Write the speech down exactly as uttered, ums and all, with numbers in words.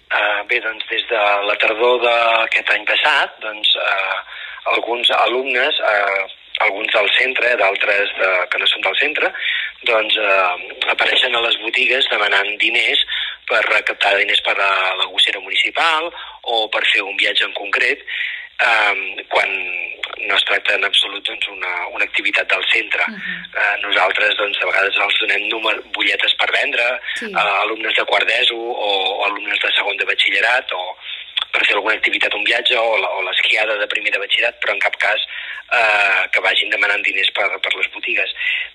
Uh, bé, doncs des de la tardor d'aquest any passat, doncs uh, alguns alumnes, uh, alguns del centre, d'altres de, que no són del centre, doncs uh, apareixen a les botigues demanant diners per recaptar diners per a la gossera municipal o per fer un viatge en concret, um, quan no es tracta en absolut doncs, una, una activitat del centre. Uh-huh. Uh, nosaltres doncs, de vegades els donem número, butlletes per vendre sí. a alumnes de quart d'ESO o, o alumnes de segon de batxillerat o per fer alguna activitat, un viatge o, la, o l'esquiada de primer de batxillerat, però en cap cas eh, que vagin demanant diners per, per les botigues.